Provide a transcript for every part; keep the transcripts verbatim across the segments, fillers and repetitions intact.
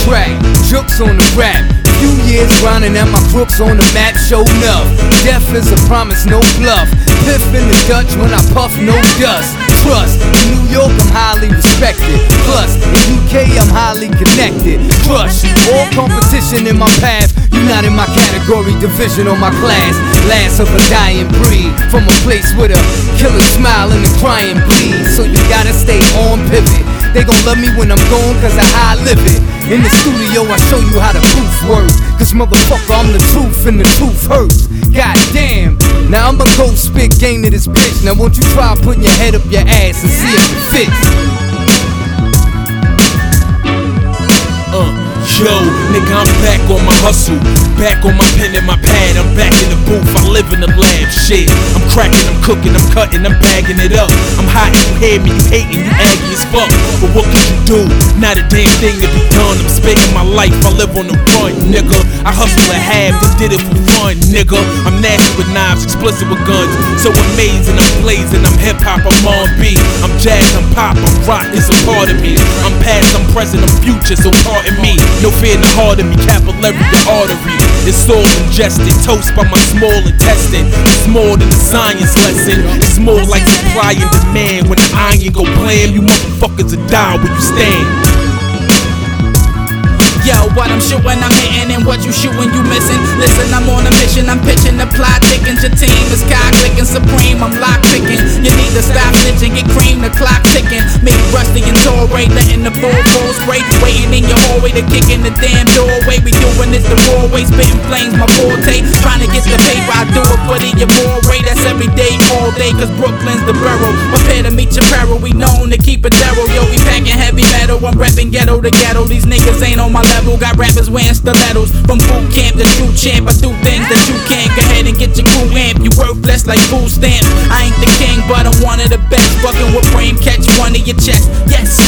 track, jokes on the rap. Few years grinding at my crooks on the map, show enough. Death is a promise, no bluff. Piff in the Dutch when I puff, no dust. Trust, in New York I'm highly respected. Plus, in U K I'm highly connected. Crush, all competition in my path. You not in my category, division or my class. Last of a dying breed, from a place with a killer smile and a crying bleed. So you gotta stay on pivot. They gon' love me when I'm gone cause I high live it. In the studio I show you how the proof works. Cause motherfucker I'm the truth and the truth hurts. God damn, now I'ma go spit game to this bitch. Now won't you try putting your head up your ass and see if it fits. Uh, yo, nigga, I'm back on my hustle. Back on my pen and my pad. I'm back in the booth, I live in the lab. Shit, I'm cracking, I'm cooking, I'm cutting, I'm bagging it up. I'm hot, you hear me, you hating, you aggy as fuck. But what can you do? Not a damn thing to be done. I'm spending my life, I live on the run, nigga. I hustle a half, and did it for fun, nigga. I'm nasty with knives, explicit with guns. So amazing, I'm blazing, I'm hip hop, I'm on beat. I'm jazz, I'm pop, I'm rock, it's a part of me. I'm past, I'm present, I'm future, so pardon me. No fear in the heart of me, capillary the artery. It's all ingested, toast by my small intestine. It's more than a science lesson. It's more like supply and demand. When the iron go blam, you motherfuckers will die where you stand. Yo, what I'm shooting, I'm hitting, and what you shooting, you missing. Listen, I'm on a mission, I'm pitching the plot, thickens your team is cock clicking supreme, I'm lock picking. You need to stop snitching, get cream, the clock ticking. Me, Rusty and Torrey, letting the full full spray, waiting in your hallway to kick in the damn doorway. We doing this the raw way, spitting flames, my forte. Trying to get the paper, I do it for the Amore. That's every day, all day, cause Brooklyn's the borough. Prepare to meet your peril, we known to keep it thorough. Yo, we packing heavy metal, I'm repping ghetto to ghetto. These niggas ain't on my level. Got rappers wearing stilettos. From boot camp to true champ, I do things that you can't. Go ahead and get your crew amp. You worthless like food stamp. I ain't the king, but I'm one of the best. Fucking with brain, catch one of your chest. Yes.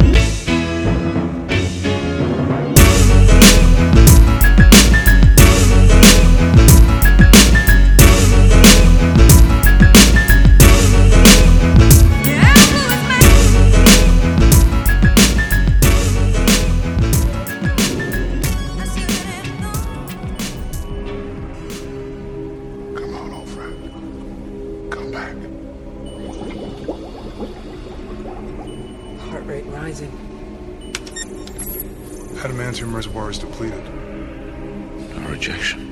Heart rate rising. Adamantium reservoir is depleted. No rejection.